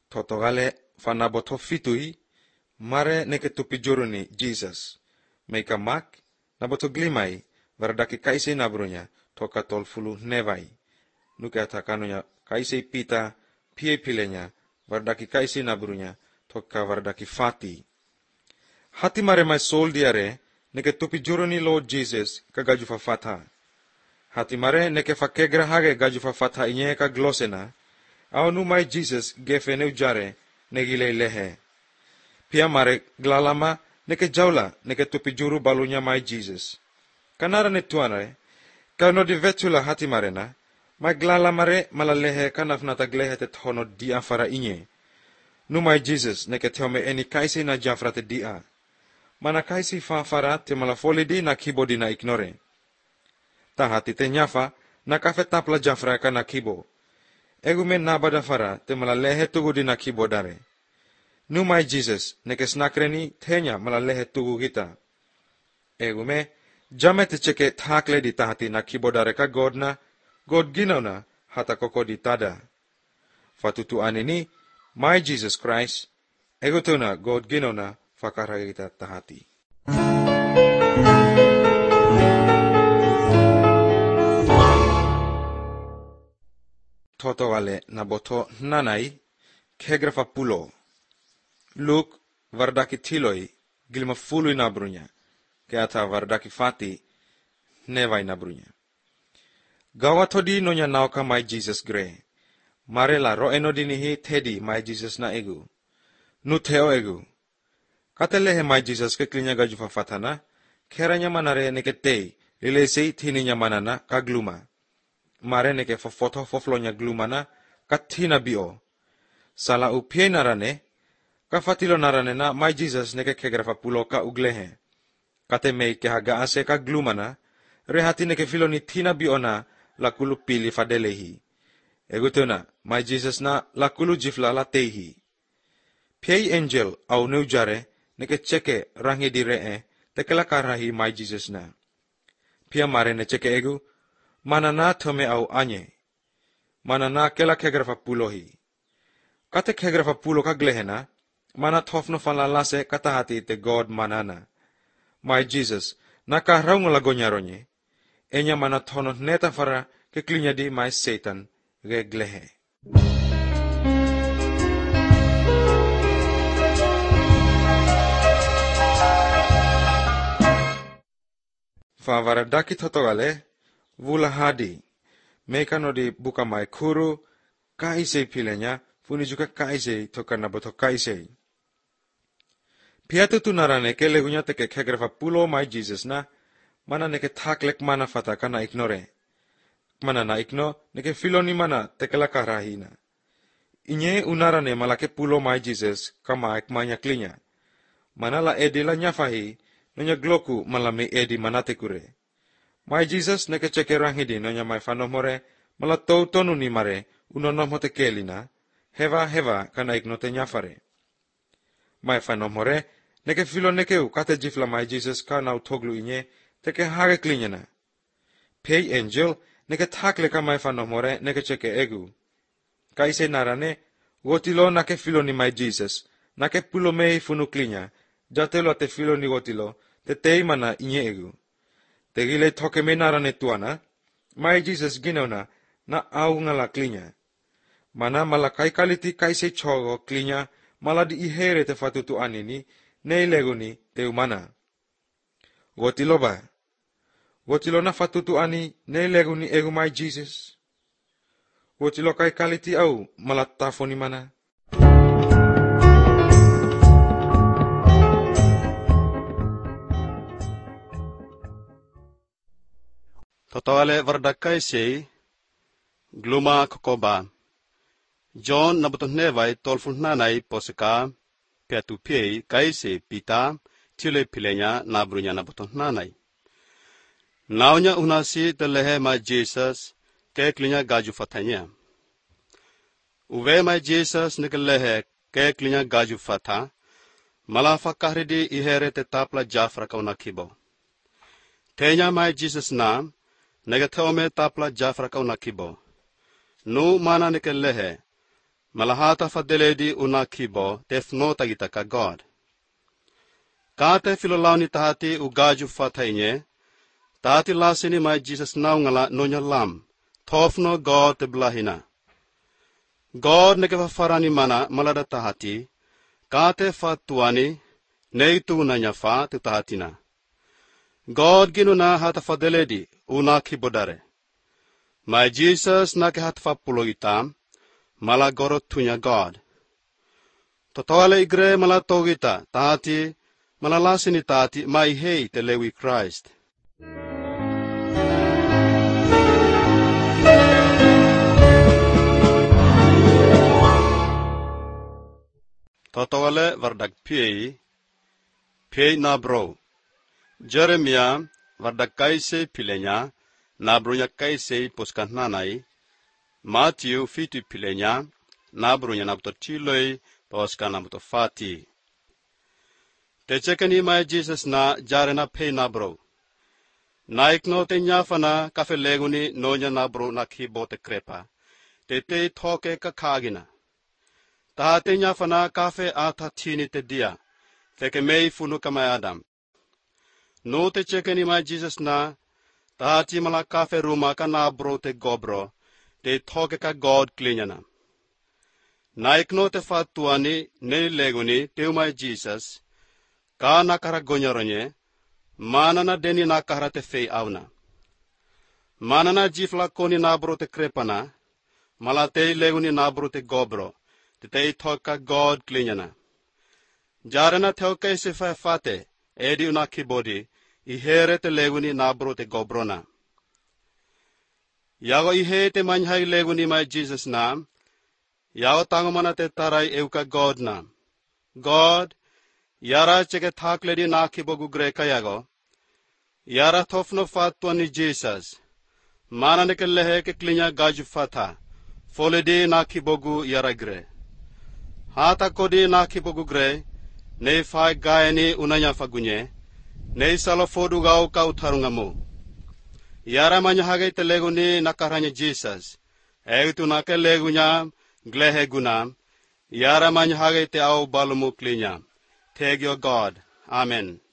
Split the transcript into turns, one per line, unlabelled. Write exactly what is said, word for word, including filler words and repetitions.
Totogale fanaboto fitui, mare neke tupijuruni Jesus. Meika mak, naboto glimai, vardaki kaise nabrunya, toka tolfulu nevai. Nuke atakanunya kaise pita, pie pilenya, vardaki kaise nabrunya, toka vardaki fati. Hati mare mai sol diare, neke tupijuruni Lord Jesus, kagaju fafata. Hati mare neke fakegra hage gaju fafata inye ka glosena, au nu mai Jesus gefe neujare, negile lehe. Pia mare glalama neke jaula neke tupijuru balunya mai Jesus. Kanara ne tuanare, kano di vetula hati marena, mai glalamare malalehe kanafnata glehe te tono dia fara inye. Nu mai Jesus neke teome eni kaisi na jafrate dia. Mana kaisi fa fara te malafolidi na kibodi na ignore. Ta hati te nyafa na kafe tapla jafra ka na kibo. Egu men nabada fara te malalehe tugu di na kibo dare. Nu mai Jesus neke snakreni tenya malalehe tugu kita. Egu me jame te ceke takle di tahati na kibo dare ka God na, God ginau na hata koko di tada. Fatutu anini, mai Jesus Christ, egu tuna God ginau na fakara kita tahati. Toto wale naboto nanai, kegrafa pulo. Luke vardaki tiloi, gilma fului nabrunya, keata vardaki fati, nevai nabrunya. Gawa todi nonya nauka mai Jesus gre. Marela ro enodinihi tedi mai Jesus na egu. Nu teo egu. Katelehe mai Jesus keklinya gaju fafatana, keranya manare neketei, lilesei tininya manana kagluma. Mare neke fofoto foflonya glumana, katina bio. Sala upie narane, kafatilo narane na mai Jesus neke kegrafa pulo ka uglehe. Kate mei kehaga ase ka glumana, rehati neke filoni tina biona lakulu pili fadelehi. Egutuna, mai Jesus na lakulu jifla la tehi. Piei angel au neujare neke ceke rangi diree tekela karahi mai Jesus na. Pia mare ne ceke egu, mana na tome au anye. Mana na kela kegrafa pulohi. Kate kegrafa pulo ka glehena, mana tofno falalase katahati te God manana. Mai Jesus, naka raung lagonya ronye, enya mana tono neta fara keklinya di mai Satan ge glehe. Favaradaki totogale, vula hadi, meka no di buka mai kuru, kaisei pilenya, funi juga kaisei toka naboto kaisei. Piatu tu narane ke legunya teke kegrafa pulo mai Jesus na, mana neke taklek mana fata kana ignore. Mana na igno, neke filoni mana tekela karahina. Inye unarane malake pulo mai Jesus kama ek manya klinya. Mana la edi la nyafahi, nonya gloku malame edi manate kure. Mai Jesus neke ceke ranghidi nonya mai fanomore, mala tou tonu ni mare, unonomote kelina, heva heva kana igno te nyafare. Mai fanomore, neke filo nekeu kate jifla mai Jesus ka nau toglu inye, teke hage klinyana. Pei angel, neke takle ka mai fanomore, neke ceke egu. Kaise narane, gotilo nake filo ni mai Jesus, nake pulo mei funu klinya, jatelo te filo ni gotilo, te teimana inye egu. Te gile toke me narane tuana, mai Jesus ginona, na au ngala klinya. Mana mala kai kaliti kaise chogo klinya, mala di ihere te fatutu anini, nei leguni te umana. Gotilo ba? Gotilo na fatutu ani, nei leguni egu mai Jesus? Gotilo kai kaliti au, mala tafoni mana?
Totale vardakai sei, gluma kokoba. John nabuton nevai tolfun nanai posika, piatu piei kaise pita, tile pilenya nabrunya nabuton nanai. Naunya unasi telehe ma Jesus, keklinya gaju fatanya. Uwe ma Jesus nikelehe keklinya gaju fata, malafa kahridi ihere te tapla jafra kauna kibo. Tenya ma Jesus na, negatome tapla jafra kauna kibo. Nu mana nikelehe, malahata fadeledi una kibo tefno tagita ka God. Kate filolauni tahati ugaju fatainye, tahati lasini mai Jesus naungala nonya lam, tofno God te belahina. God nekefa farani mana malada tahati, kate fatuani, neitu nanya fa tu tahatina. God ginuna hata fadeledi una kibodare. Mai Jesus nake hata fapulo itam, mala gorot tunya God. Totawale igre mala togita tahati, mala lasini tahati mai hei te lewi Christ. Totawale vardak piei, piei nabro. Jeremia vardak kaise pilenya, nabronya kaise poskananai. Matthew fitu pilenya, nabronya nabutotiloi poskanabutofati. Techekani mai Jesus na jarena pei nabro. Naik no te nyafana kafe leguni nonya nabro na kibo te krepa. Te te toke kakagina. Taha te nyafana kafe ata tini te dia. Teke mei funu kamai Adam. No te chekeni mai Jesus na. Taha ti mala kafe ruma ka nabro te gobro. Te toke ka God klinyana. Naik no te fatuani ne leguni te umai Jesus. Ka nakara gonyaronye. Manana deni nakara te fei auna. Manana jifla koni nabro te krepana. Malatei leguni nabro te gobro. Te te toka God klinyana. Jarana teoke se fa fate. Edi una kibodi. Ihere te leguni nabro te gobrona. Yago ihe te manhai leguni mai Jesus na. Yago tangomana te tarai euka God na. God. Yara cheke thakledi na kibogu greka yago. Yara thofno fatuani Jesus. Mana neke lehe ke klinya gaju fata. Foledi na kibogu yara gre. Hata kodi na kibogu gre. Ne fai gaeni unanya fagunye. Ne salo fodu gau ka utarungamu. Yara manya hage te leguni nakaranya Jesus. Eitu nake legunya glehe guna. Yara manya hage te au balumu klinya. Thank you, God. Amen.